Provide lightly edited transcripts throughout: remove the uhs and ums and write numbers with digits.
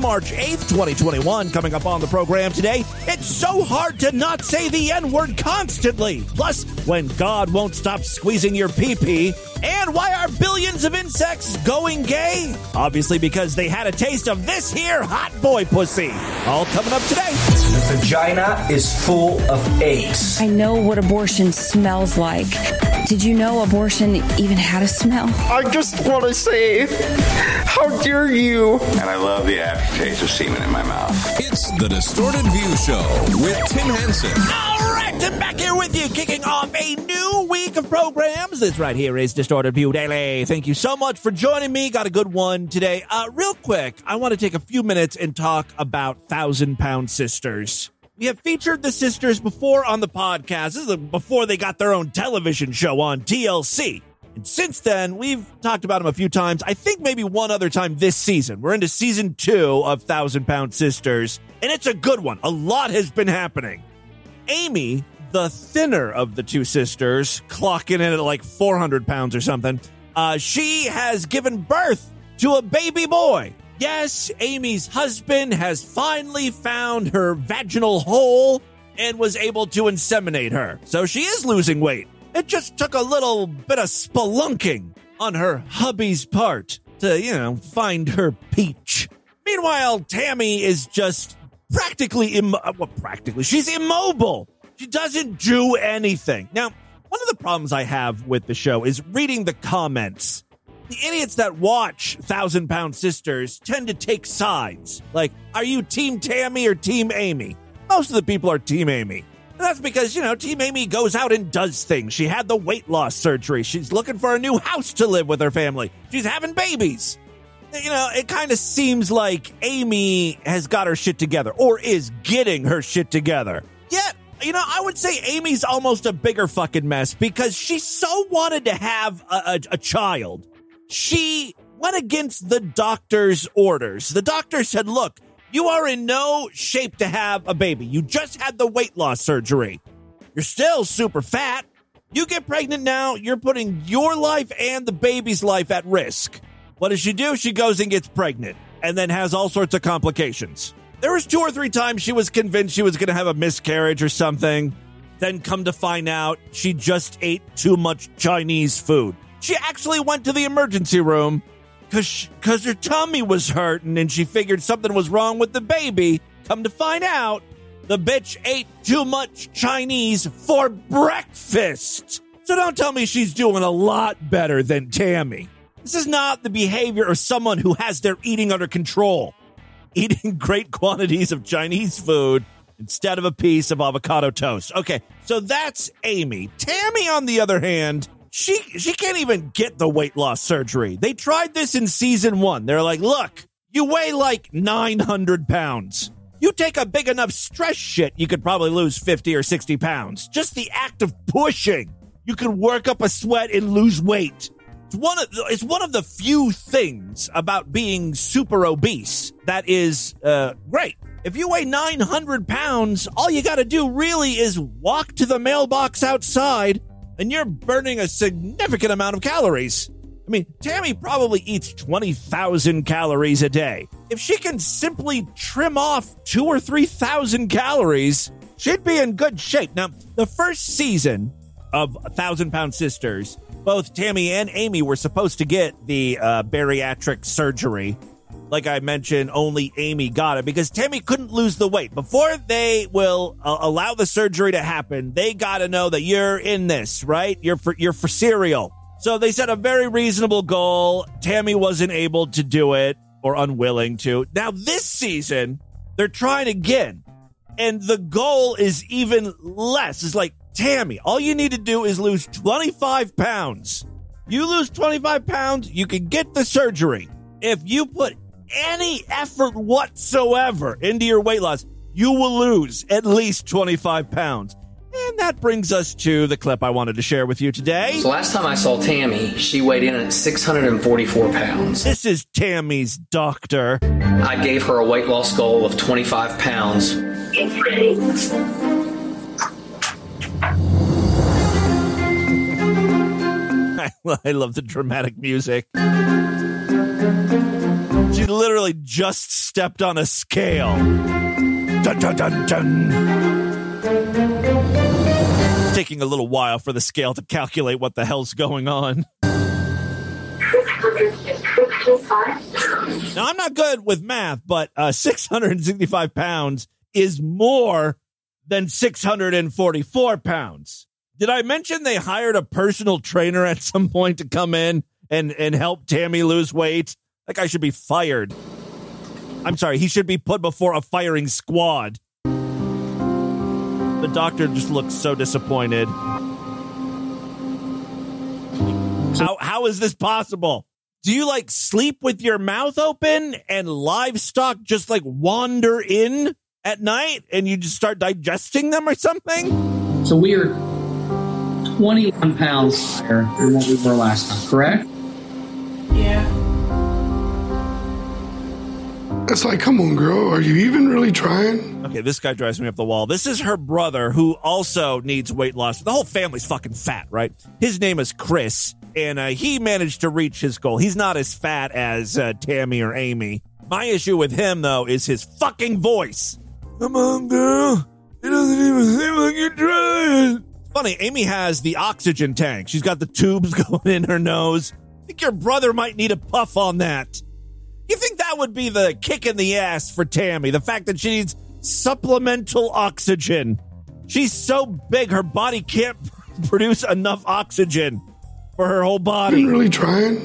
March 8th, 2021. Coming up on the program today, it's so hard to not say the N-word constantly. Plus, when God won't stop squeezing your pee-pee. And why are billions of insects going gay? Obviously because they had a taste of this here hot boy pussy. All coming up today. The vagina is full of eggs. I know what abortion smells like. Did you know abortion even had a smell? I just want to say, how dare you? And I love the aftertaste of semen in my mouth. It's the Distorted View Show with Tim Henson. All right, Tim back here with you, kicking off a new week of programs. This right here is Distorted View Daily. Thank you so much for joining me. Got a good one today. Real quick, I want to take a few minutes and talk about 1,000-pound sisters. We have featured the sisters before on the podcast. This is before they got their own television show on TLC. And since then, we've talked about them a few times. I think maybe one other time this season. We're into season 2 of 1,000-pound sisters, and it's a good one. A lot has been happening. Amy, the thinner of the two sisters, clocking in at like 400 pounds or something, she has given birth to a baby boy. Yes, Amy's husband has finally found her vaginal hole and was able to inseminate her. So she is losing weight. It just took a little bit of spelunking on her hubby's part to, find her peach. Meanwhile, Tammy is just she's immobile. She doesn't do anything. Now, one of the problems I have with the show is reading the comments. The idiots that watch 1,000-pound sisters tend to take sides. Like, are you Team Tammy or Team Amy? Most of the people are Team Amy. And that's because, Team Amy goes out and does things. She had the weight loss surgery. She's looking for a new house to live with her family. She's having babies. It kind of seems like Amy has got her shit together or is getting her shit together. Yet, I would say Amy's almost a bigger fucking mess because she so wanted to have a child. She went against the doctor's orders. The doctor said, look, you are in no shape to have a baby. You just had the weight loss surgery. You're still super fat. You get pregnant now, you're putting your life and the baby's life at risk. What does she do? She goes and gets pregnant and then has all sorts of complications. There was 2 or 3 times she was convinced she was going to have a miscarriage or something. Then come to find out she just ate too much Chinese food. She actually went to the emergency room because her tummy was hurting and she figured something was wrong with the baby. Come to find out, the bitch ate too much Chinese for breakfast. So don't tell me she's doing a lot better than Tammy. This is not the behavior of someone who has their eating under control. Eating great quantities of Chinese food instead of a piece of avocado toast. Okay, so that's Amy. Tammy, on the other hand, she can't even get the weight loss surgery. They tried this in season 1. They're like, look, you weigh like 900 pounds. You take a big enough stress shit, you could probably lose 50 or 60 pounds. Just the act of pushing. You could work up a sweat and lose weight. It's one of the few things about being super obese that is great. If you weigh 900 pounds, all you got to do really is walk to the mailbox outside, and you're burning a significant amount of calories. I mean, Tammy probably eats 20,000 calories a day. If she can simply trim off 2,000 or 3,000 calories, she'd be in good shape. Now, the first season of 1,000-pound sisters, both Tammy and Amy were supposed to get the bariatric surgery. Like I mentioned, only Amy got it because Tammy couldn't lose the weight. Before they will allow the surgery to happen, they got to know that you're in this, right? You're for cereal. So they set a very reasonable goal. Tammy wasn't able to do it or unwilling to. Now this season, they're trying again. And the goal is even less. It's like, Tammy, all you need to do is lose 25 pounds. You lose 25 pounds, you can get the surgery. If you put any effort whatsoever into your weight loss, you will lose at least 25 pounds. And that brings us to the clip I wanted to share with you today. So last time I saw Tammy, she weighed in at 644 pounds. This is Tammy's doctor. I gave her a weight loss goal of 25 pounds. Get ready. I love the dramatic music. She literally literally just stepped on a scale. Dun, dun, dun, dun. It's taking a little while for the scale to calculate what the hell's going on. 665. Now, I'm not good with math, but 665 pounds is more than 644 pounds. Did I mention they hired a personal trainer at some point to come in and help Tammy lose weight? That guy should be fired. I'm sorry, he should be put before a firing squad. The doctor just looks so disappointed. How is this possible? Do you like sleep with your mouth open and livestock just like wander in at night and you just start digesting them or something? So we are 21 pounds higher than what we were last time, correct? Yeah. It's like, come on, girl. Are you even really trying? Okay, this guy drives me up the wall. This is her brother who also needs weight loss. The whole family's fucking fat, right? His name is Chris, and he managed to reach his goal. He's not as fat as Tammy or Amy. My issue with him, though, is his fucking voice. Come on, girl. It doesn't even seem like you're trying. Funny, Amy has the oxygen tank. She's got the tubes going in her nose. I think your brother might need a puff on that. You think that would be the kick in the ass for Tammy? The fact that she needs supplemental oxygen. She's so big, her body can't produce enough oxygen for her whole body. Are you really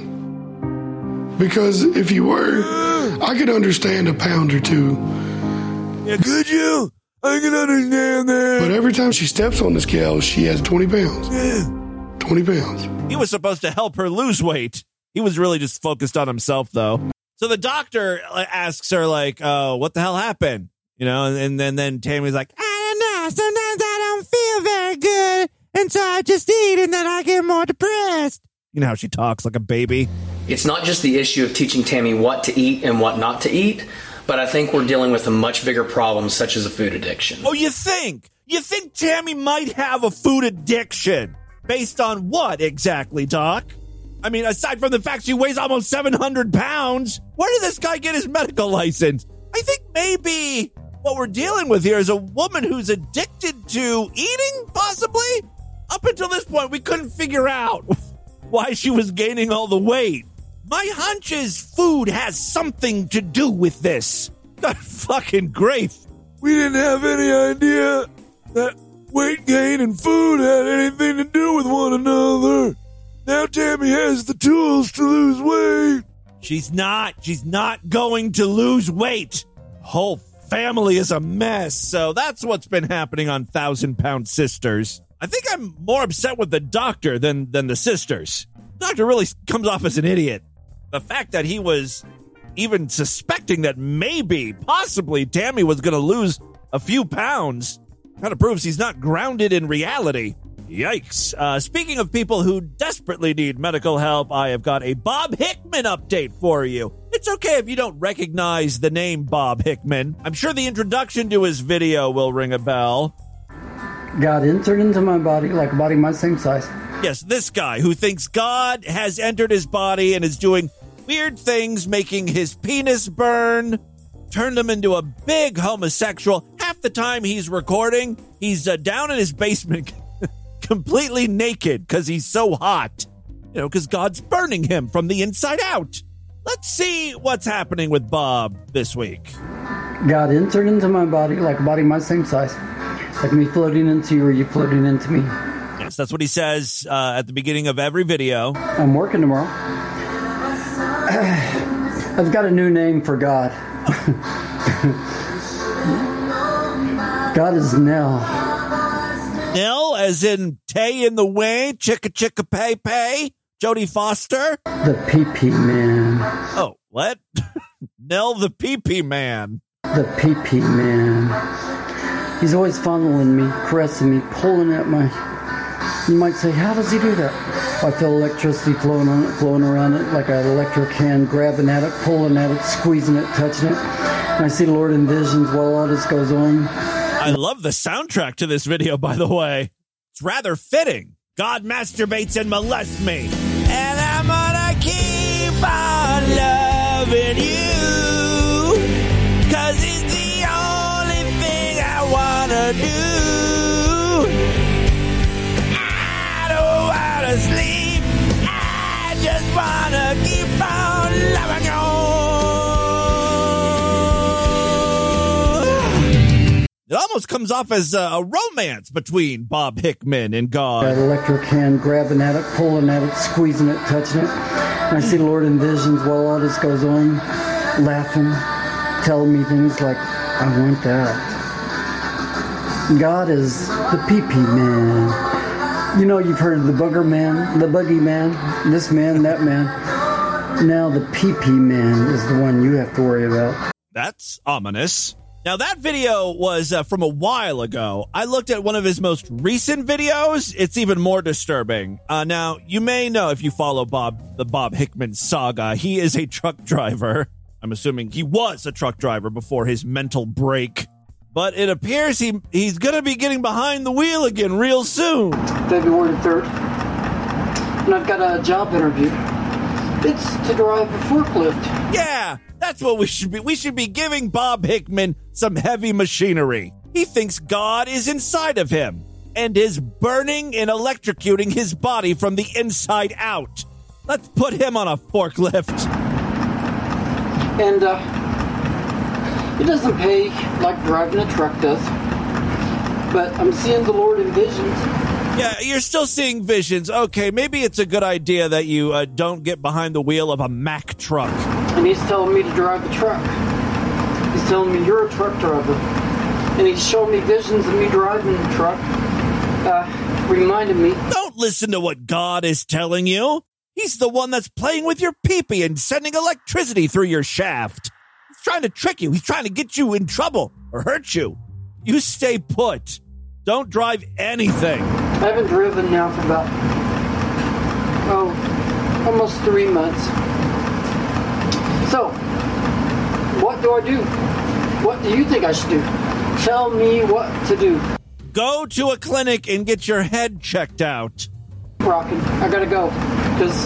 trying? Because if you were, I could understand a pound or two. Yeah, could you? I can understand that. But every time she steps on the scale, she has 20 pounds. Yeah. 20 pounds. He was supposed to help her lose weight. He was really just focused on himself, though. So the doctor asks her, like, oh, what the hell happened? You know, and then Tammy's like, I don't know. Sometimes I don't feel very good. And so I just eat and then I get more depressed. You know how she talks like a baby. It's not just the issue of teaching Tammy what to eat and what not to eat, but I think we're dealing with a much bigger problem, such as a food addiction. Oh, you think? You think Tammy might have a food addiction? Based on what exactly, Doc? I mean, aside from the fact she weighs almost 700 pounds, where did this guy get his medical license? I think maybe what we're dealing with here is a woman who's addicted to eating, possibly? Up until this point, we couldn't figure out why she was gaining all the weight. My hunch is food has something to do with this. God fucking grief. We didn't have any idea that weight gain and food had anything to do with one another. Now Tammy has the tools to lose weight. She's not going to lose weight. Whole family is a mess. So that's what's been happening on 1,000-Pound Sisters. I think I'm more upset with the doctor than the sisters. The doctor really comes off as an idiot. The fact that he was even suspecting that maybe, possibly, Tammy was going to lose a few pounds kind of proves he's not grounded in reality. Yikes. Speaking of people who desperately need medical help, I have got a Bob Hickman update for you. It's okay if you don't recognize the name Bob Hickman. I'm sure the introduction to his video will ring a bell. God entered into my body like a body my same size. Yes, this guy who thinks God has entered his body and is doing weird things, making his penis burn, turned him into a big homosexual. Half the time he's recording, he's down in his basement completely naked because he's so hot. You know, because God's burning him from the inside out. Let's see what's happening with Bob this week. God entered into my body like a body my same size. Like me floating into you or you floating into me. Yes, that's what he says at the beginning of every video. I'm working tomorrow. I've got a new name for God. God is Nell. Nell, as in Tay in the way, chicka chicka pay pay, Jodie Foster. The pee-pee man. Oh, what? Nell the pee-pee man. The pee-pee man. He's always fondling me, caressing me, pulling at my... You might say, how does he do that? I feel electricity flowing around it like an electric hand, grabbing at it, pulling at it, squeezing it, touching it. And I see the Lord in visions while all this goes on. I love the soundtrack to this video, by the way. It's rather fitting. God masturbates and molests me. And I'm gonna keep on loving you. almost comes off as a romance between Bob Hickman and God. That electric hand grabbing at it, pulling at it, squeezing it, touching it. And I see the Lord in visions while all this goes on, laughing, telling me things like, I want that. God is the pee-pee man. You know, you've heard of the booger man, the boogie man, this man, that man. Now the pee-pee man is the one you have to worry about. That's ominous. Now, that video was from a while ago. I looked at one of his most recent videos. It's even more disturbing. Now, you may know if you follow the Bob Hickman saga, he is a truck driver. I'm assuming he was a truck driver before his mental break. But it appears he's going to be getting behind the wheel again real soon. February 3rd. And I've got a job interview. It's to drive a forklift. Yeah, that's what we should be. We should be giving Bob Hickman some heavy machinery. He thinks God is inside of him and is burning and electrocuting his body from the inside out. Let's put him on a forklift. And, it doesn't pay like driving a truck does. But I'm seeing the Lord in visions. Yeah, you're still seeing visions. Okay, maybe it's a good idea that you don't get behind the wheel of a Mack truck. And he's telling me to drive the truck. He's telling me you're a truck driver. And he's showing me visions of me driving the truck. Reminded me. Don't listen to what God is telling you. He's the one that's playing with your pee-pee and sending electricity through your shaft. He's trying to trick you. He's trying to get you in trouble or hurt you. You stay put. Don't drive anything. I haven't driven now for about, almost 3 months. So, what do I do? What do you think I should do? Tell me what to do. Go to a clinic and get your head checked out. Rockin'. I gotta go, because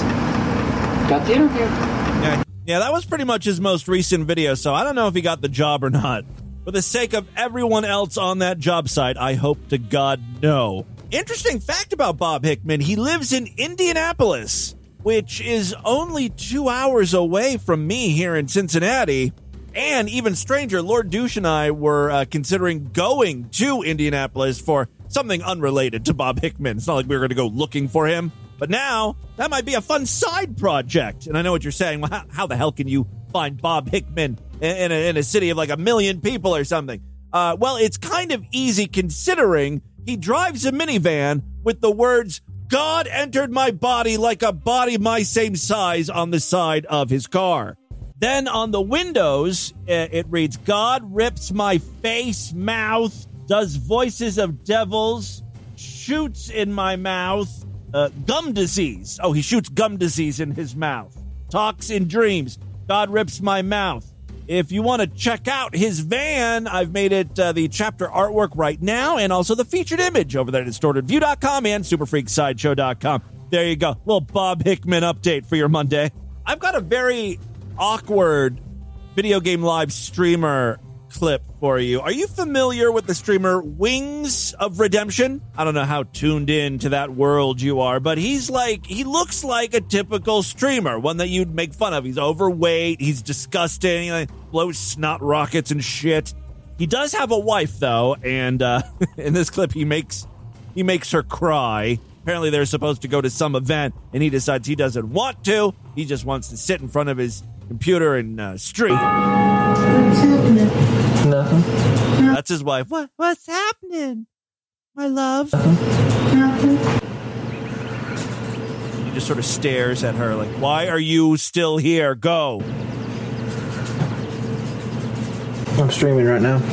got the interview. Yeah, that was pretty much his most recent video, so I don't know if he got the job or not. For the sake of everyone else on that job site, I hope to God no. Interesting fact about Bob Hickman, he lives in Indianapolis, which is only 2 hours away from me here in Cincinnati. And even stranger, Lord Douche and I were considering going to Indianapolis for something unrelated to Bob Hickman. It's not like we were going to go looking for him. But now, that might be a fun side project. And I know what you're saying. Well, how the hell can you find Bob Hickman in a city of like 1 million people or something? Well, it's kind of easy considering he drives a minivan with the words, God entered my body like a body my same size on the side of his car. Then on the windows, it reads, God rips my face, mouth, does voices of devils, shoots in my mouth, gum disease. Oh, he shoots gum disease in his mouth. Talks in dreams. God rips my mouth. If you want to check out his van, I've made it the chapter artwork right now and also the featured image over there at DistortedView.com and SuperFreakSideshow.com. There you go. Little Bob Hickman update for your Monday. I've got a very awkward video game live streamer clip for you. Are you familiar with the streamer Wings of Redemption? I don't know how tuned in to that world you are, but he looks like a typical streamer, one that you'd make fun of. He's overweight, he's disgusting, he blows snot rockets and shit. He does have a wife though, and in this clip he makes her cry. Apparently they're supposed to go to some event and he decides he doesn't want to. He just wants to sit in front of his computer and stream. Nothing. That's his wife. What's happening, my love? Nothing. He just sort of stares at her like, why are you still here? Go. I'm streaming right now.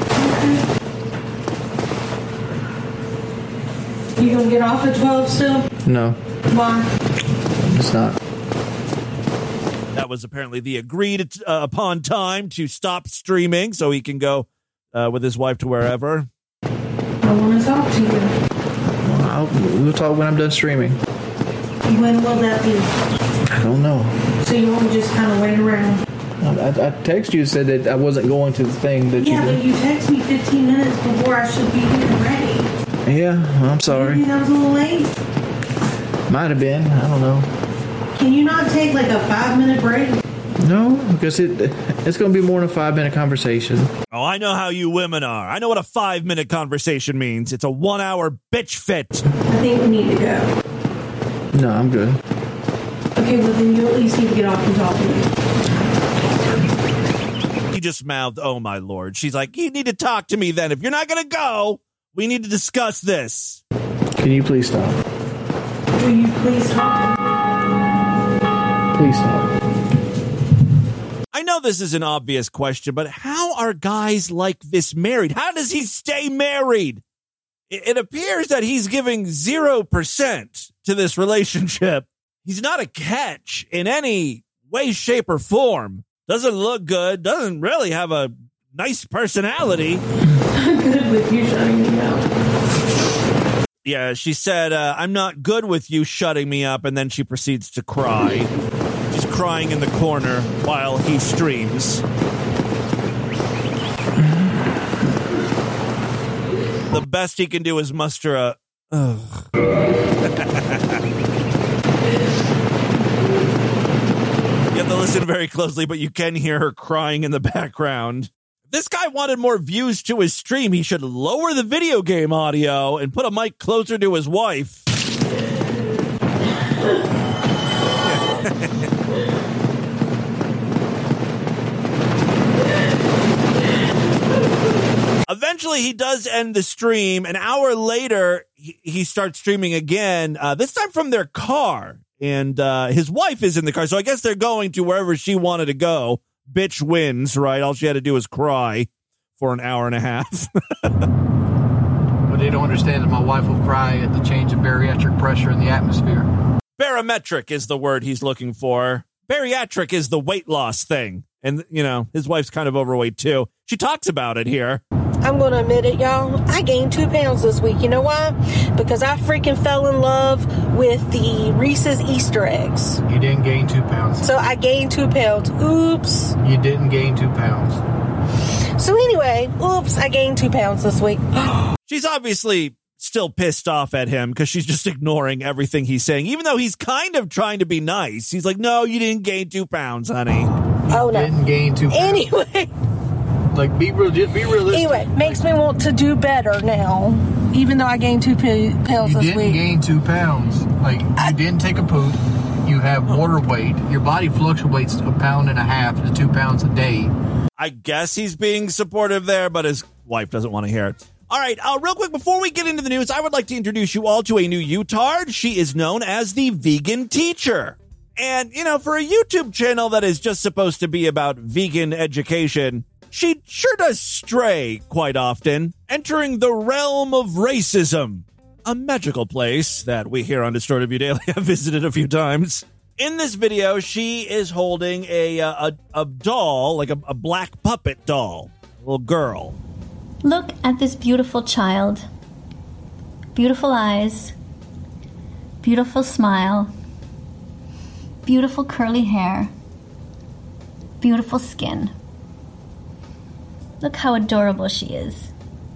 You gonna get off at 12 still? No. Why? It's not. That was apparently the agreed upon time to stop streaming so he can go with his wife to wherever. I want to talk to you. Well, we'll talk when I'm done streaming. When will that be? I don't know. So you want to just kind of wait around? I texted you and said that I wasn't going to the thing that Yeah, but you texted me 15 minutes before I should be getting ready. Yeah, I'm sorry. Maybe that was a little late. Might have been. I don't know. Can you not take like a 5-minute break? No, because it's going to be more than a 5-minute conversation. Oh, I know how you women are. I know what a 5-minute conversation means. It's a 1-hour bitch fit. I think we need to go. No, I'm good. Okay, well then you at least need to get off and talk to me. He just mouthed, "Oh my lord." She's like, "You need to talk to me then. If you're not going to go, we need to discuss this." Can you please stop? Will you please stop? Please stop. I know this is an obvious question, but how are guys like this married? How does he stay married? It appears that he's giving 0% to this relationship. He's not a catch in any way, shape, or form. Doesn't look good. Doesn't really have a nice personality. I'm good with you shutting me up. Yeah, she said, "I'm not good with you shutting me up," and then she proceeds to cry. She's crying in the corner while he streams. The best he can do is muster a, ugh. You have to listen very closely, but you can hear her crying in the background. If this guy wanted more views to his stream, he should lower the video game audio and put a mic closer to his wife. Eventually, he does end the stream. An hour later, he starts streaming again, this time from their car. And his wife is in the car, so I guess they're going to wherever she wanted to go. Bitch wins, right? All she had to do was cry for an hour and a half. What they don't understand is my wife will cry at the change of bariatric pressure in the atmosphere. Barometric is the word he's looking for. Bariatric is the weight loss thing. And, you know, his wife's kind of overweight, too. She talks about it here. I'm going to admit it, y'all. I gained 2 pounds this week. You know why? Because I freaking fell in love with the Reese's Easter eggs. You didn't gain 2 pounds. So I gained 2 pounds. Oops. You didn't gain 2 pounds. So anyway, oops, I gained 2 pounds this week. She's obviously still pissed off at him because she's just ignoring everything he's saying, even though he's kind of trying to be nice. He's like, "No, you didn't gain 2 pounds, honey." Oh, no. Didn't gain 2 pounds. Anyway. Like, be realistic. Anyway, makes me want to do better now, even though I gained 2 pounds this week. You didn't gain 2 pounds. Like, you didn't take a poop. You have water weight. Your body fluctuates 1.5 pounds to 2 pounds a day. I guess he's being supportive there, but his wife doesn't want to hear it. All right, real quick, before we get into the news, I would like to introduce you all to a new YouTard. She is known as the Vegan Teacher. And, you know, for a YouTube channel that is just supposed to be about vegan education, she sure does stray quite often, entering the realm of racism, a magical place that we here on Distorted View Daily have visited a few times. In this video, she is holding a doll, like a black puppet doll, a little girl. Look at this beautiful child. Beautiful eyes, beautiful smile, beautiful curly hair, beautiful skin. Look how adorable she is.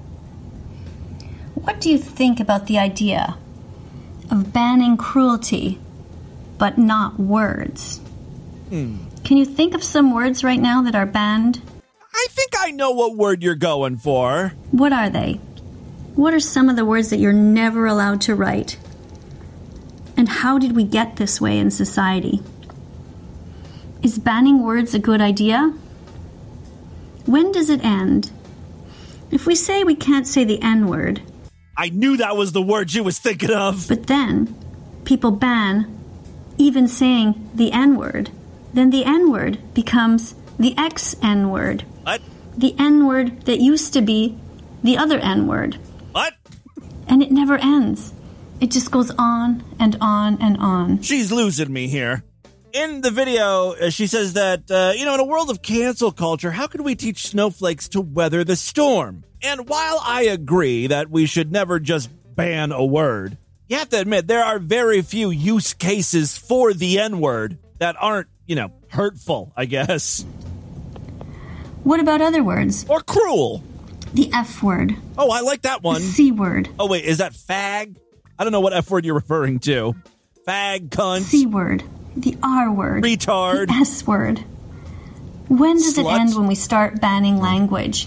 What do you think about the idea of banning cruelty, but not words? Can you think of some words right now that are banned? I think I know what word you're going for. What are they? What are some of the words that you're never allowed to write? And how did we get this way in society? Is banning words a good idea? When does it end? If we say we can't say the N-word... I knew that was the word you was thinking of. But then, people ban even saying the N-word. Then the N-word becomes the X-N-word. What? The N-word that used to be the other N-word. What? And it never ends. It just goes on and on and on. She's losing me here. In the video, she says that, in a world of cancel culture, how could we teach snowflakes to weather the storm? And while I agree that we should never just ban a word, you have to admit there are very few use cases for the N-word that aren't, hurtful, I guess. What about other words? Or cruel. The F word. Oh, I like that one. The C word. Oh, wait, is that fag? I don't know what F word you're referring to. Fag, cunt. C word. The R word. Retard. The S word. When does it Slut. end when we start banning language?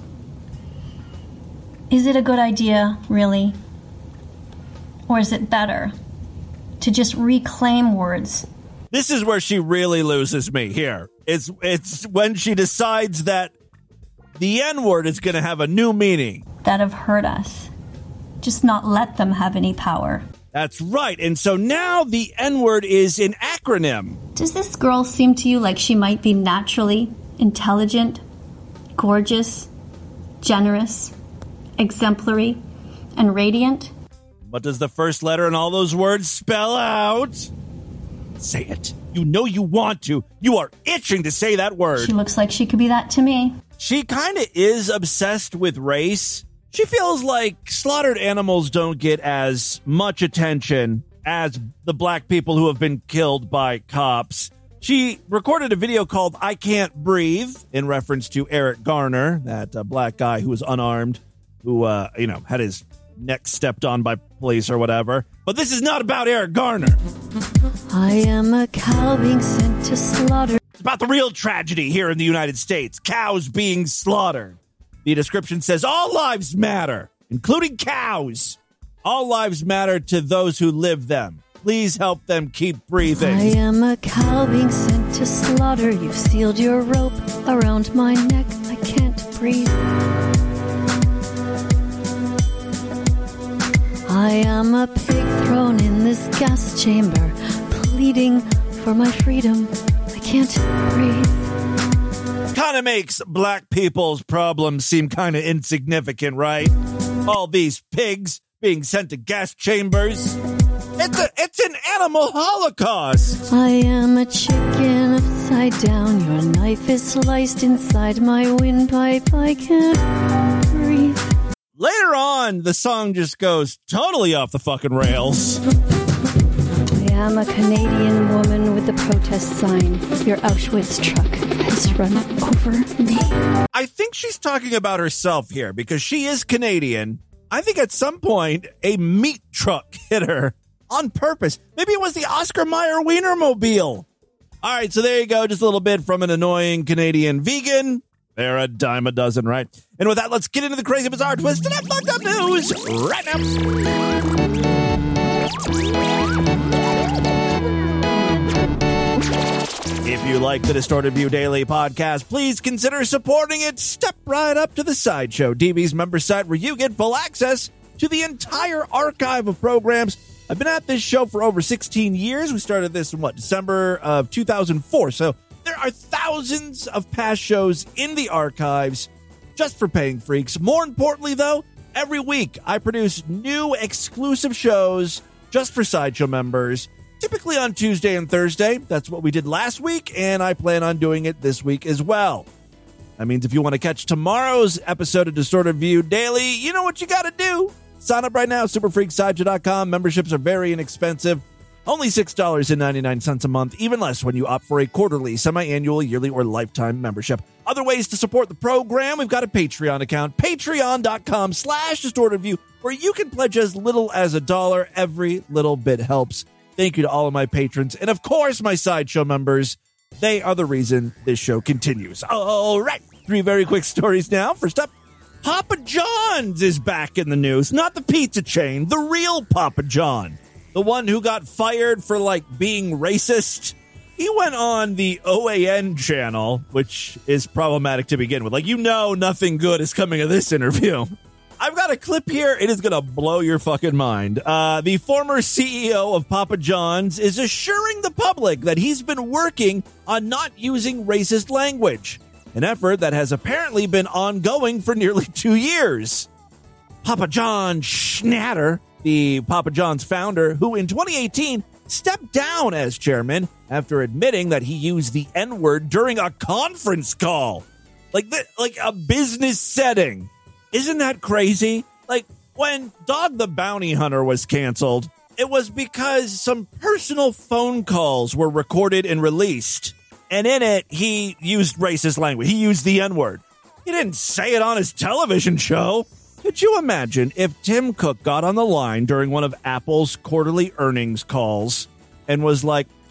Is it a good idea, really? Or is it better to just reclaim words? This is where she really loses me here. It's when she decides that the N-word is going to have a new meaning. That have hurt us. Just not let them have any power. That's right. And so now the N-word is an acronym. Does this girl seem to you like she might be naturally intelligent, gorgeous, generous, exemplary, and radiant? What does the first letter in all those words spell out? Say it. You know you want to. You are itching to say that word. She looks like she could be that to me. She kind of is obsessed with race. She feels like slaughtered animals don't get as much attention as the black people who have been killed by cops. She recorded a video called I Can't Breathe in reference to Eric Garner, that black guy who was unarmed, who, had his neck stepped on by police or whatever. But this is not about Eric Garner. I am a cow being sent to slaughter. It's about the real tragedy here in the United States, cows being slaughtered. The description says, all lives matter, including cows. All lives matter to those who live them. Please help them keep breathing. I am a cow being sent to slaughter. You've sealed your rope around my neck. I can't breathe. I am a pig thrown in this gas chamber, pleading for my freedom. I can't breathe. Kind of makes black people's problems seem kind of insignificant, right? All these pigs being sent to gas chambers. It's an animal holocaust. I am a chicken upside down. Your knife is sliced inside my windpipe. I can't breathe. Later on, the song just goes totally off the fucking rails. I am a Canadian woman with a protest sign. Your Auschwitz truck has run over me. I think she's talking about herself here because she is Canadian. I think at some point a meat truck hit her on purpose. Maybe it was the Oscar Mayer Wienermobile. All right, so there you go. Just a little bit from an annoying Canadian vegan. They're a dime a dozen, right? And with that, let's get into the crazy, bizarre twist and fucked up news right now. If you like the Distorted View Daily podcast, please consider supporting it. Step right up to the Sideshow DV's member site where you get full access to the entire archive of programs. I've been at this show for over 16 years. We started this in, December of 2004. So there are thousands of past shows in the archives just for paying freaks. More importantly, though, every week I produce new exclusive shows just for Sideshow members, typically on Tuesday and Thursday. That's what we did last week, and I plan on doing it this week as well. That means if you want to catch tomorrow's episode of Distorted View Daily, you know what you got to do. Sign up right now, superfreaksideshow.com. Memberships are very inexpensive. Only $6.99 a month, even less when you opt for a quarterly, semi-annual, yearly, or lifetime membership. Other ways to support the program, we've got a Patreon account, patreon.com/distortedview, where you can pledge as little as $1. Every little bit helps. Thank you to all of my patrons. And of course, my Sideshow members. They are the reason this show continues. All right, 3 very quick stories now. First up, Papa John's is back in the news. Not the pizza chain, the real Papa John. The one who got fired for, being racist. He went on the OAN channel, which is problematic to begin with. Nothing good is coming of this interview. I've got a clip here. It is going to blow your fucking mind. The former CEO of Papa John's is assuring the public that he's been working on not using racist language, an effort that has apparently been ongoing for nearly 2 years. Papa John Schnatter, the Papa John's founder, who in 2018 stepped down as chairman after admitting that he used the N-word during a conference call. Like a business setting. Isn't that crazy? When Dog the Bounty Hunter was canceled, it was because some personal phone calls were recorded and released. And in it, he used racist language. He used the N-word. He didn't say it on his television show. Could you imagine if Tim Cook got on the line during one of Apple's quarterly earnings calls and was like,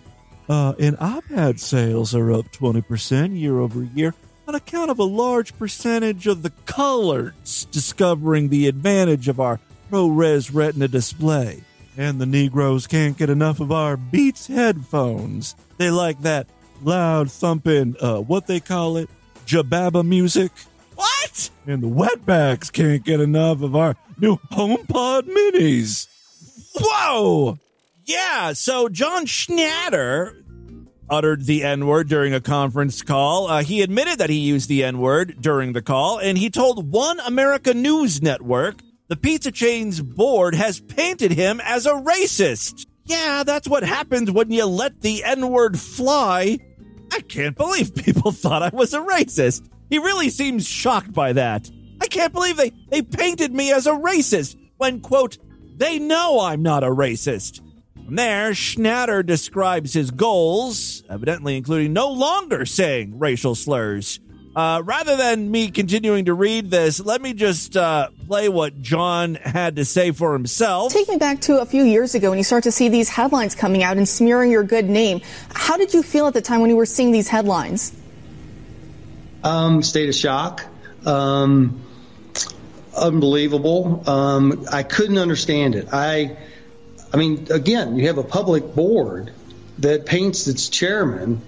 And iPad sales are up 20% year over year on account of a large percentage of the coloreds discovering the advantage of our ProRes Retina display. And the Negroes can't get enough of our Beats headphones. They like that loud thumping, what they call it, Jababa music. What? And the wetbacks can't get enough of our new HomePod minis. Whoa! Yeah, so John Schnatter uttered the N-word during a conference call. He admitted that he used the N-word during the call, and he told One America News Network the pizza chain's board has painted him as a racist. Yeah, that's what happens when you let the N-word fly. I can't believe people thought I was a racist. He really seems shocked by that. I can't believe they painted me as a racist when, quote, they know I'm not a racist. From there, Schnatter describes his goals, evidently including no longer saying racial slurs. Rather than me continuing to read this, let me just play what John had to say for himself. Take me back to a few years ago when you start to see these headlines coming out and smearing your good name. How did you feel at the time when you were seeing these headlines? State of shock. Unbelievable. I couldn't understand it. I mean, again, you have a public board that paints its chairman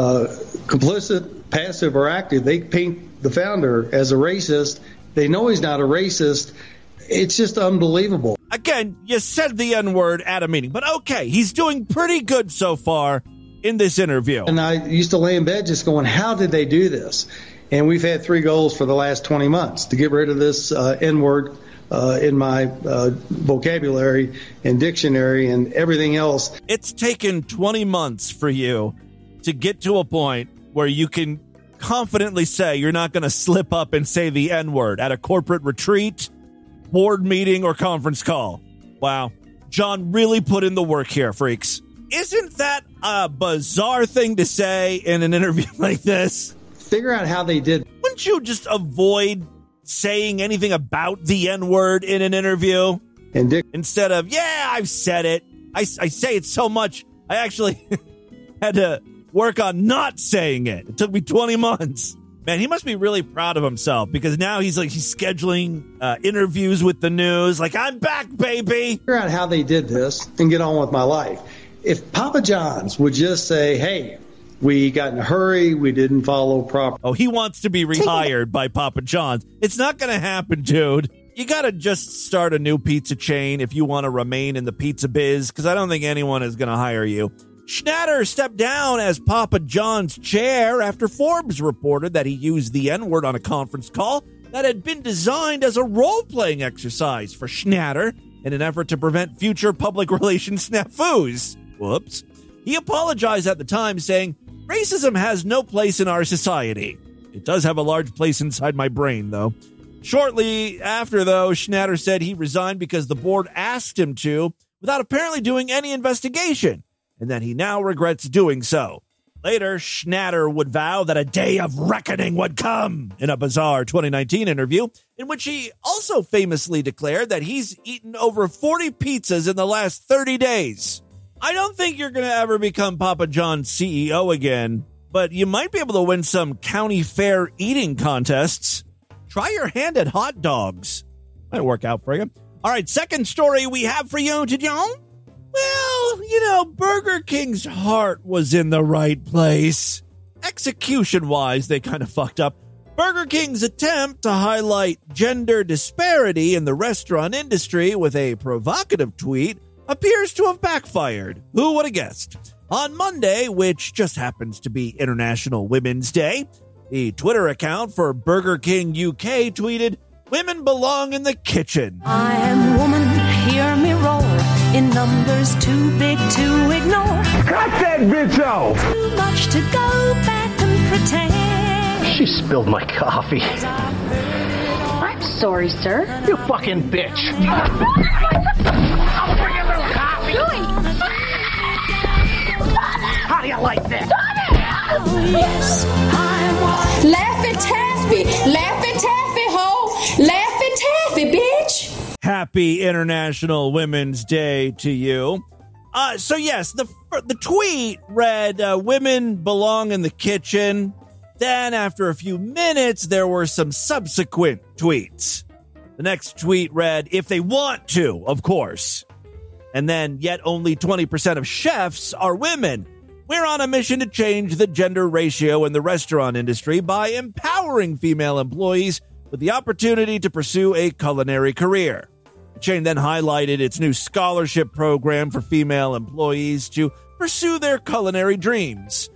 complicit, passive, or active. They paint the founder as a racist. They know he's not a racist. It's just unbelievable. Again, you said the N-word at a meeting, but okay, he's doing pretty good so far in this interview. And I used to lay in bed just going, how did they do this? And we've had 3 goals for the last 20 months to get rid of this N-word in my vocabulary and dictionary and everything else. It's taken 20 months for you to get to a point where you can confidently say you're not going to slip up and say the N-word at a corporate retreat, board meeting, or conference call. Wow. John really put in the work here, freaks. Isn't that a bizarre thing to say in an interview like this? Figure out how they did. Wouldn't you just avoid saying anything about the N-word in an interview? Instead of, yeah, I've said it. I say it so much, I actually had to work on not saying it. It took me 20 months. Man, he must be really proud of himself because now he's scheduling interviews with the news. Like, I'm back, baby. Figure out how they did this and get on with my life. If Papa John's would just say, hey, we got in a hurry, we didn't follow proper. Oh, he wants to be rehired by Papa John's. It's not going to happen, dude. You got to just start a new pizza chain if you want to remain in the pizza biz, because I don't think anyone is going to hire you. Schnatter stepped down as Papa John's chair after Forbes reported that he used the N-word on a conference call that had been designed as a role-playing exercise for Schnatter in an effort to prevent future public relations snafus. Whoops. He apologized at the time, saying, racism has no place in our society. It does have a large place inside my brain, though. Shortly after, though, Schnatter said he resigned because the board asked him to, without apparently doing any investigation, and that he now regrets doing so. Later, Schnatter would vow that a day of reckoning would come in a bizarre 2019 interview, in which he also famously declared that he's eaten over 40 pizzas in the last 30 days. I don't think you're going to ever become Papa John's CEO again, but you might be able to win some county fair eating contests. Try your hand at hot dogs. Might work out for you. All right, second story we have for you, John. Well, Burger King's heart was in the right place. Execution-wise, they kind of fucked up. Burger King's attempt to highlight gender disparity in the restaurant industry with a provocative tweet appears to have backfired. Who would have guessed? On Monday, which just happens to be International Women's Day, the Twitter account for Burger King UK tweeted, "Women belong in the kitchen." I am woman, hear me roar, in numbers too big to ignore. Cut that bitch off! Too much to go back and pretend. She spilled my coffee. I'm sorry, sir. You fucking bitch. I'll bring you a little coffee. How do you like this? Oh, yes, I'm Laffy Taffy, Laffy Taffy, ho, Laffy Taffy, bitch. Happy International Women's Day to you. So yes, the tweet read, women belong in the kitchen. Then after a few minutes, there were some subsequent tweets. The next tweet read, if they want to, of course. And then, yet only 20% of chefs are women. We're on a mission to change the gender ratio in the restaurant industry by empowering female employees with the opportunity to pursue a culinary career. The chain then highlighted its new scholarship program for female employees to pursue their culinary dreams.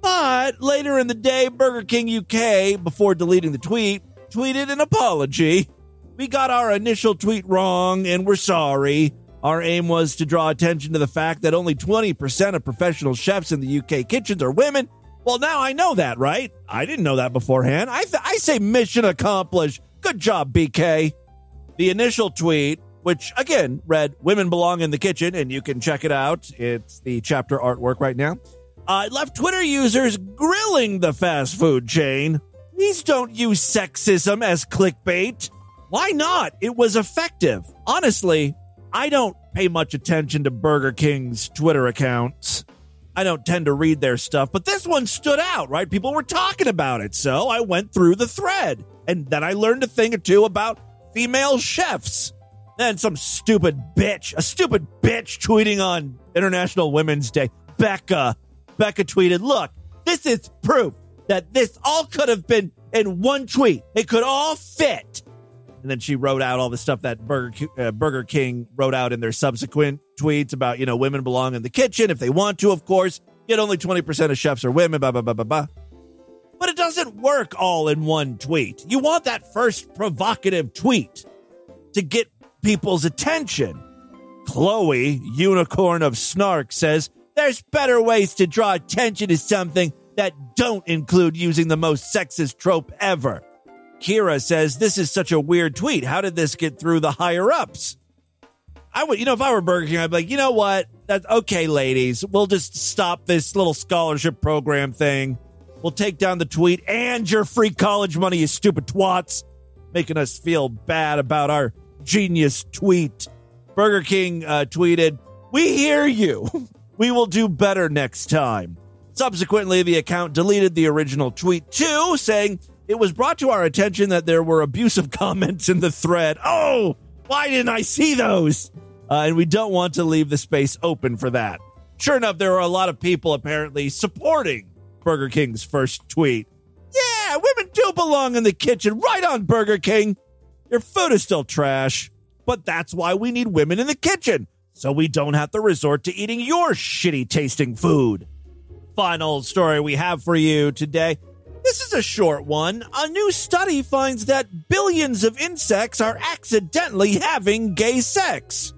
But later in the day, Burger King UK, before deleting the tweet, tweeted an apology. We got our initial tweet wrong and we're sorry. Our aim was to draw attention to the fact that only 20% of professional chefs in the UK kitchens are women. Well, now I know that, right? I didn't know that beforehand. I say mission accomplished. Good job, BK. The initial tweet, which, again, read, women belong in the kitchen, and you can check it out. It's the chapter artwork right now. It left Twitter users grilling the fast food chain. Please don't use sexism as clickbait. Why not? It was effective. Honestly, I don't pay much attention to Burger King's Twitter accounts. I don't tend to read their stuff, but this one stood out, right? People were talking about it, so I went through the thread. And then I learned a thing or two about female chefs. Then some stupid bitch tweeting on International Women's Day. Becca tweeted, look, this is proof that this all could have been in one tweet. It could all fit. And then she wrote out all the stuff that Burger King wrote out in their subsequent tweets about, women belong in the kitchen if they want to, of course. Yet only 20% of chefs are women, blah, blah, blah, blah, blah. But it doesn't work all in one tweet. You want that first provocative tweet to get people's attention. Chloe, unicorn of snark, says, there's better ways to draw attention to something that don't include using the most sexist trope ever. Kira says, this is such a weird tweet. How did this get through the higher ups? I would, if I were Burger King, I'd be like, you know what? That's okay, ladies. We'll just stop this little scholarship program thing. We'll take down the tweet and your free college money, you stupid twats. Making us feel bad about our genius tweet. Burger King tweeted, we hear you. We will do better next time. Subsequently, the account deleted the original tweet too, saying, it was brought to our attention that there were abusive comments in the thread. Oh, why didn't I see those? And we don't want to leave the space open for that. Sure enough, there were a lot of people apparently supporting Burger King's first tweet. Yeah, women do belong in the kitchen. Right on, Burger King. Your food is still trash, but that's why we need women in the kitchen, so we don't have to resort to eating your shitty-tasting food. Final story we have for you today. This is a short one. A new study finds that billions of insects are accidentally having gay sex.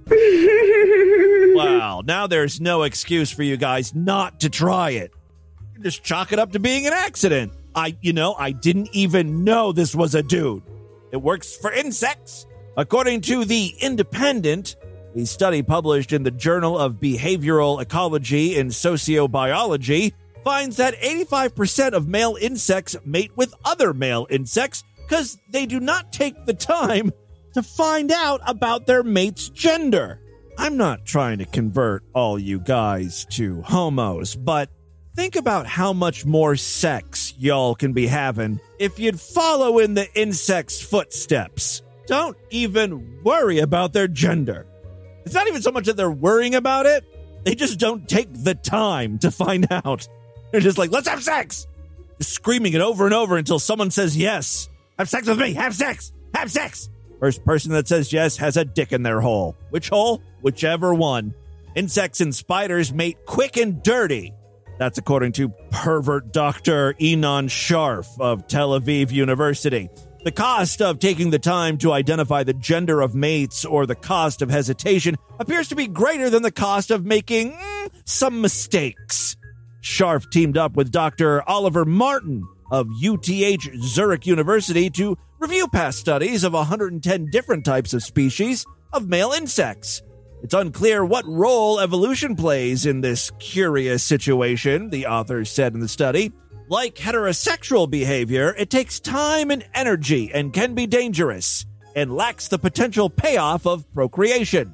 Wow, now there's no excuse for you guys not to try it. You can just chalk it up to being an accident. I didn't even know this was a dude. It works for insects. According to The Independent, a study published in the Journal of Behavioral Ecology and Sociobiology finds that 85% of male insects mate with other male insects because they do not take the time to find out about their mate's gender. I'm not trying to convert all you guys to homos, but think about how much more sex y'all can be having if you'd follow in the insect's footsteps. Don't even worry about their gender. It's not even so much that they're worrying about it. They just don't take the time to find out. They're just like, let's have sex. Just screaming it over and over until someone says yes. Have sex with me. Have sex. Have sex. First person that says yes has a dick in their hole. Which hole? Whichever one. Insects and spiders mate quick and dirty. That's according to pervert Dr. Enon Sharf of Tel Aviv University. The cost of taking the time to identify the gender of mates or the cost of hesitation appears to be greater than the cost of making some mistakes. Sharf teamed up with Dr. Oliver Martin of UTH Zurich University to review past studies of 110 different types of species of male insects. It's unclear what role evolution plays in this curious situation, the authors said in the study. Like heterosexual behavior, it takes time and energy and can be dangerous, and lacks the potential payoff of procreation.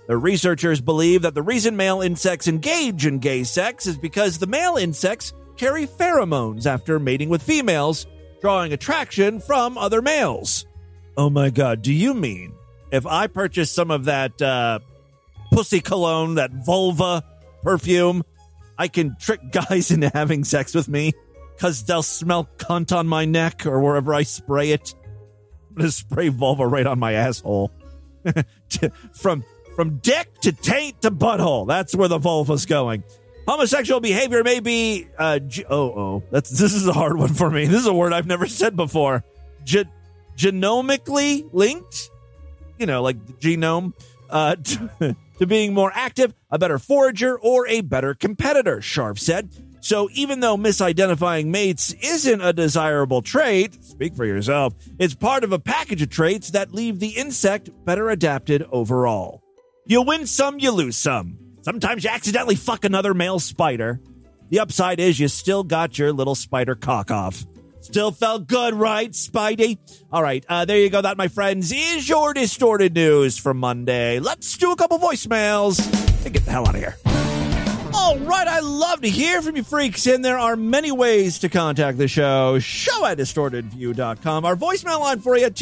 The researchers believe that the reason male insects engage in gay sex is because the male insects carry pheromones after mating with females, drawing attraction from other males. Oh my God, do you mean if I purchase some of that pussy cologne, that vulva perfume, I can trick guys into having sex with me because they'll smell cunt on my neck or wherever I spray it? I'm going to spray vulva right on my asshole. From dick to taint to butthole. That's where the vulva's going. Homosexual behavior may be... this is a hard one for me. This is a word I've never said before. Genomically linked? You know, like the genome. To being more active, a better forager, or a better competitor, Sharp said. So even though misidentifying mates isn't a desirable trait, speak for yourself, it's part of a package of traits that leave the insect better adapted overall. You win some, you lose some. Sometimes you accidentally fuck another male spider. The upside is you still got your little spider cock off. Still felt good, right, Spidey? All right, there you go. That, my friends, is your Distorted News for Monday. Let's do a couple voicemails and get the hell out of here. All right, I love to hear from you freaks, and there are many ways to contact the show. show@distortedview.com. Our voicemail line for you,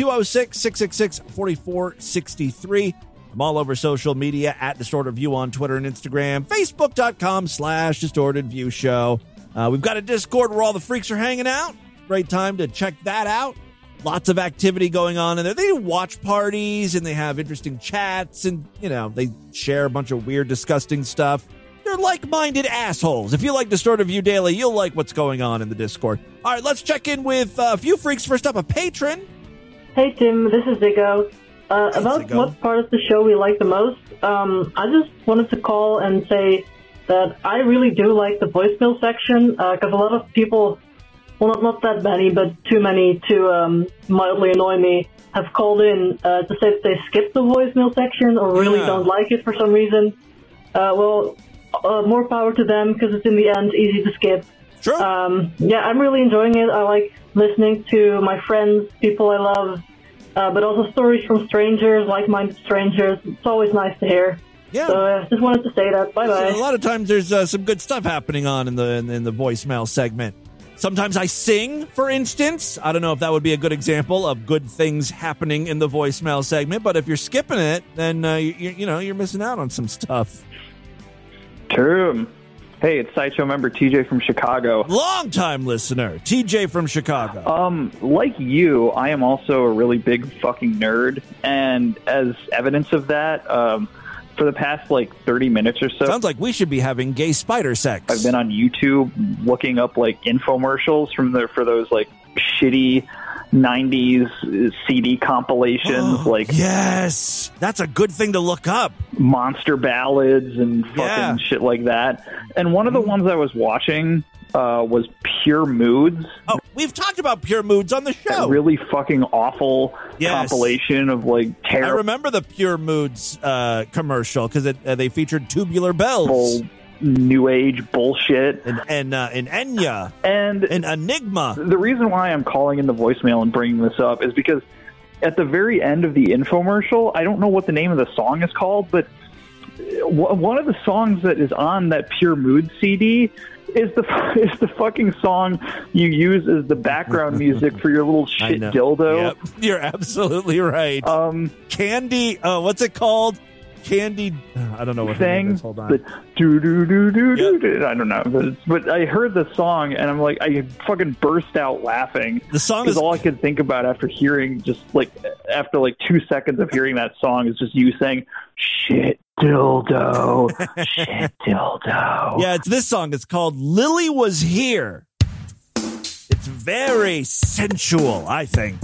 206-666-4463. I'm all over social media at Distorted View on Twitter and Instagram, Facebook.com/Distorted View Show. We've got a Discord where all the freaks are hanging out. Great time to check that out. Lots of activity going on in there. They do watch parties and they have interesting chats and, you know, they share a bunch of weird, disgusting stuff. They're like-minded assholes. If you like Distorted View Daily, you'll like what's going on in the Discord. All right, let's check in with a few freaks. First up, a patron. Hey, Tim. This is Zigo. About what part of the show we like the most, I just wanted to call and say that I really do like the voicemail section, because a lot of people, well, not that many, but too many to mildly annoy me, have called in to say that they skipped the voicemail section or really don't like it for some reason. More power to them, because it's in the end easy to skip. Sure. Yeah, I'm really enjoying it. I like listening to my friends, people I love, but also stories from strangers, like-minded strangers. It's always nice to hear. Yeah. So just wanted to say that. Bye-bye. So a lot of times there's some good stuff happening on in the voicemail segment. Sometimes I sing, for instance. I don't know if that would be a good example of good things happening in the voicemail segment, but if you're skipping it, then you're missing out on some stuff. True. Hey, it's Sideshow member TJ from Chicago. Long-time listener, TJ from Chicago. Like you, I am also a really big fucking nerd, and as evidence of that, for the past 30 minutes or so, sounds like we should be having gay spider sex. I've been on YouTube looking up infomercials for those shitty 90s CD compilations. Yes, that's a good thing to look up. Monster ballads and fucking shit like that. And one of the ones I was watching was Pure Moods. Oh, we've talked about Pure Moods on the show. That really fucking awful compilation of terrible. I remember the Pure Moods commercial because they featured Tubular Bells. New age bullshit and Enya and Enigma. The reason why I'm calling in the voicemail and bringing this up is because at the very end of the infomercial, I don't know what the name of the song is called, but one of the songs that is on that Pure Mood CD is the fucking song you use as the background music for your little shit dildo. Yep. You're absolutely right. Candy. What's it called? Candy, I don't know what thing. Is. Hold on. I don't know, but I heard the song and I'm like, I fucking burst out laughing. The song is all I could think about after hearing, after 2 seconds of hearing that song, is just you saying shit dildo, shit dildo. Yeah, it's this song. It's called "Lily Was Here." It's very sensual, I think.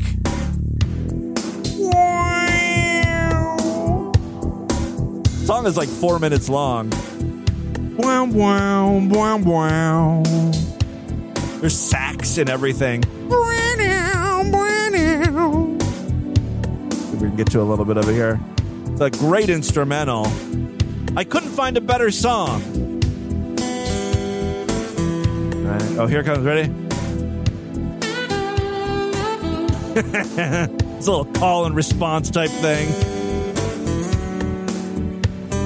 The song is 4 minutes long. Wow, wow, wow, wow. There's sax and everything. We can get to a little bit of it here. It's a great instrumental. I couldn't find a better song. All right. Oh, here it comes. Ready? It's a little call and response type thing.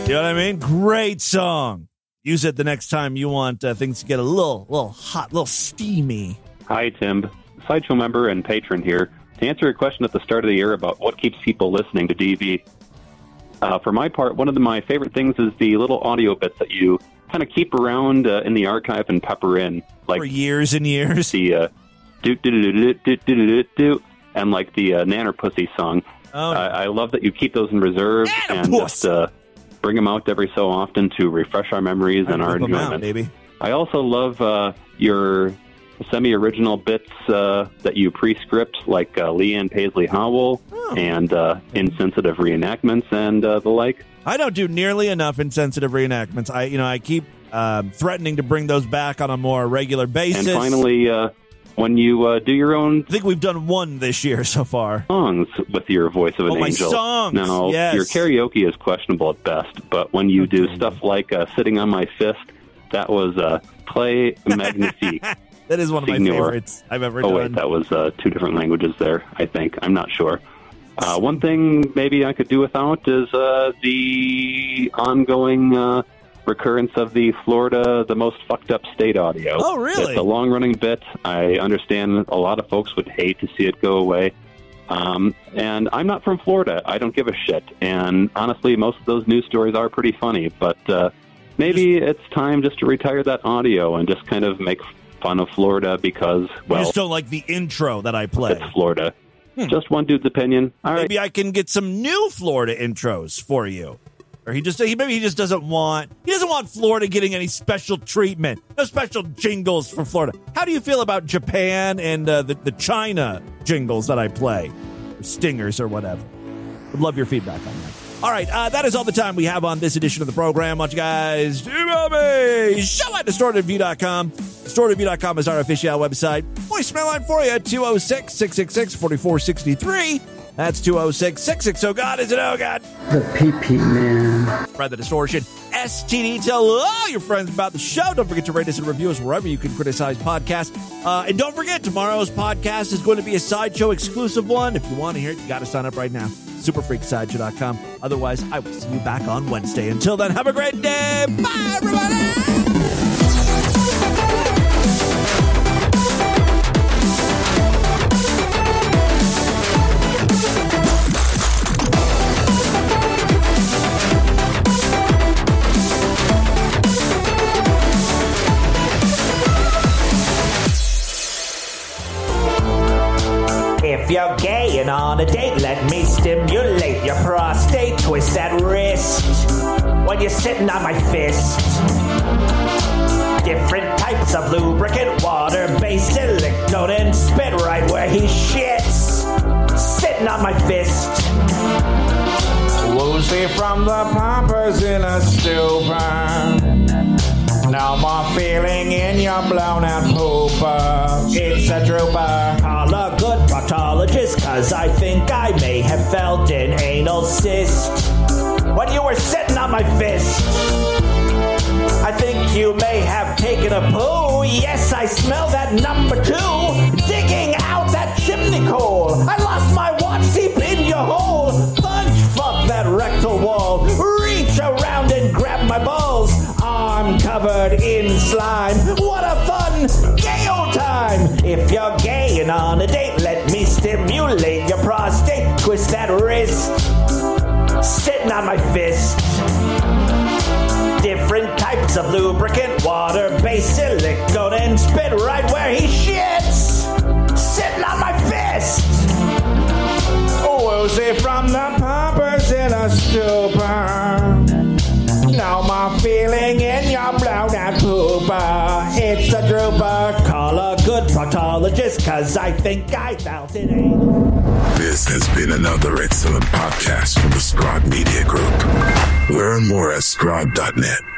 You know what I mean? Great song. Use it the next time you want things to get a little hot, a little steamy. Hi, Tim. Sideshow member and patron here. To answer your question at the start of the year about what keeps people listening to DV, for my part, one of my favorite things is the little audio bits that you kind of keep around in the archive and pepper in. Like for years and years. The do-do-do-do-do-do-do-do, and like the Nanner Pussy song. Oh, I love that you keep those in reserve and just bring them out every so often to refresh our memories and our enjoyment. Baby. I also love your semi-original bits that you pre-script, like Leanne Paisley Howell and insensitive reenactments and the like. I don't do nearly enough insensitive reenactments. I keep threatening to bring those back on a more regular basis. And finally, when you do your own... I think we've done one this year so far. Songs with your voice of an angel. My songs! Now, yes. Your karaoke is questionable at best, but when you do stuff like Sitting on My Fist, that was Play Magnifique. That is one of my favorites I've ever done. Oh, wait, that was two different languages there, I think. I'm not sure. One thing maybe I could do without is the ongoing recurrence of the Florida, the most fucked up state audio. Oh, really? It's a long-running bit. I understand a lot of folks would hate to see it go away. And I'm not from Florida. I don't give a shit. And honestly, most of those news stories are pretty funny. But maybe it's time just to retire that audio and just kind of make fun of Florida because, well... You just don't like the intro that I play. It's Florida. Just one dude's opinion. All right. Maybe I can get some new Florida intros for you. Or maybe he just doesn't want Florida getting any special treatment. No special jingles for Florida. How do you feel about Japan and the China jingles that I play? Or stingers or whatever. Would love your feedback on that. All right, that is all the time we have on this edition of the program. Why don't you guys email me? Show at DistortedView.com. DistortedView.com is our official website. Voicemail line for you at 206-666-4463. That's 206-660. God, is it oh God? The PP man. Spread the distortion. STD. Tell all your friends about the show. Don't forget to rate us and review us wherever you can criticize podcasts. And don't forget, tomorrow's podcast is going to be a Sideshow exclusive one. If you want to hear it, you got to sign up right now. Superfreaksideshow.com. Otherwise, I will see you back on Wednesday. Until then, have a great day. Bye, everybody. If you're gay and on a date, let me stimulate your prostate. Twist that wrist when you're sitting on my fist. Different types of lubricant, water-based silicone, and spit right where he shits. Sitting on my fist. Woozy from the poppers in a stupor. No more feeling in your blown out pooper. It's a drooper. Call a good proctologist, cause I think I may have felt an anal cyst when you were sitting on my fist. I think you may have taken a poo. Yes, I smell that number 2 digging out that chimney coal. I lost my watch deep in your hole. Punch fuck that rectal wall. Reach around and grab my balls. Arm covered in slime. What a fun gay old time. If you're gay and on a date, let me stimulate your prostate. Twist that wrist. Sitting on my fist. Different types of lubricant, water-based silicone, and spit right where he shits. Sitting on my fist. Woozy from the poppers in a stupor. No more feeling in your blown out pooper. It's a drooper. Call a good proctologist, cause I think I felt it. This has been another excellent podcast from the Scribe Media Group. Learn more at scribe.net.